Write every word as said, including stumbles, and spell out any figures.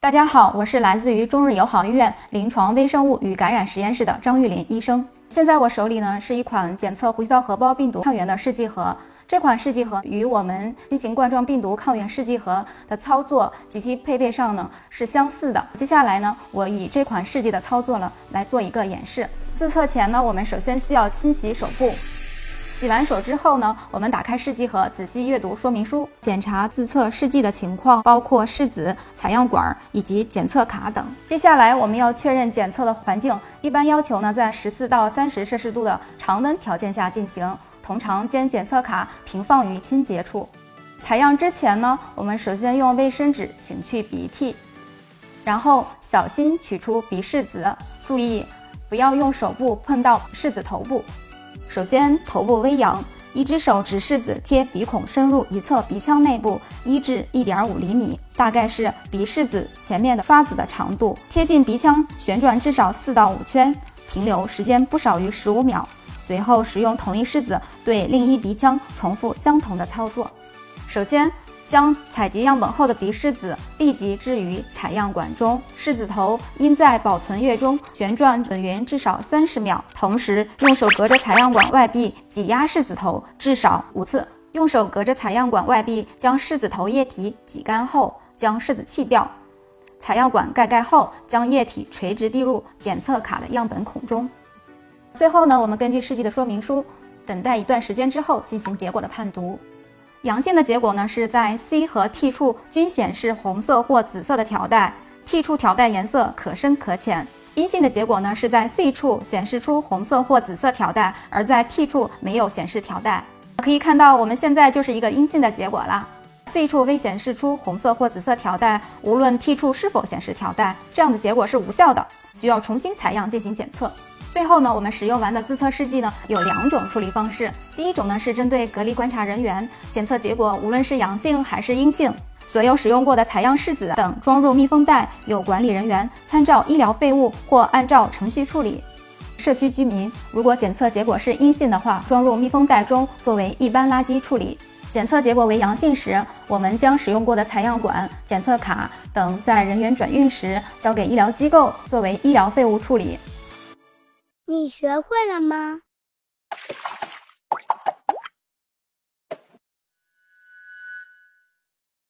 大家好，我是来自于中日友好医院临床微生物与感染实验室的张玉林医生。现在我手里呢是一款检测呼吸道合胞病毒抗原的试剂盒，这款试剂盒与我们新型冠状病毒抗原试剂盒的操作及其配备上呢是相似的。接下来呢，我以这款试剂的操作呢来做一个演示。自测前呢，我们首先需要清洗手部。洗完手之后呢，我们打开试剂盒，仔细阅读说明书，检查自测试剂的情况，包括试纸、采样管以及检测卡等。接下来我们要确认检测的环境，一般要求呢在十四到三十摄氏度的常温条件下进行，通常将检测卡平放于清洁处。采样之前呢，我们首先用卫生纸擤去鼻涕，然后小心取出鼻试纸，注意不要用手部碰到试纸头部。首先头部微扬，一只手指试纸贴鼻孔深入一侧鼻腔内部一至一点五厘米，大概是鼻试纸前面的刷子的长度，贴近鼻腔旋转至少四到五圈，停留时间不少于十五秒。随后使用同一试纸对另一鼻腔重复相同的操作。首先将采集样本后的鼻试纸立即置于采样管中，试纸头应在保存液中旋转滚匀至少三十秒，同时用手隔着采样管外壁挤压试纸头至少五次。用手隔着采样管外壁将试纸头液体挤干后，将试纸弃掉，采样管盖盖后，将液体垂直滴入检测卡的样本孔中。最后呢，我们根据试剂的说明书，等待一段时间之后进行结果的判读。阳性的结果呢，是在 C 和 T 处均显示红色或紫色的条带 ，T 处条带颜色可深可浅。阴性的结果呢，是在 C 处显示出红色或紫色条带，而在 T 处没有显示条带。可以看到，我们现在就是一个阴性的结果啦。C 处未显示出红色或紫色条带，无论 T 处是否显示条带，这样的结果是无效的，需要重新采样进行检测。最后呢，我们使用完的自测试剂呢有两种处理方式。第一种呢是针对隔离观察人员，检测结果无论是阳性还是阴性，所有使用过的采样试纸等装入密封袋，由管理人员参照医疗废物或按照程序处理。社区居民如果检测结果是阴性的话，装入密封袋中作为一般垃圾处理。检测结果为阳性时，我们将使用过的采样管、检测卡等在人员转运时交给医疗机构作为医疗废物处理。 你学会了吗？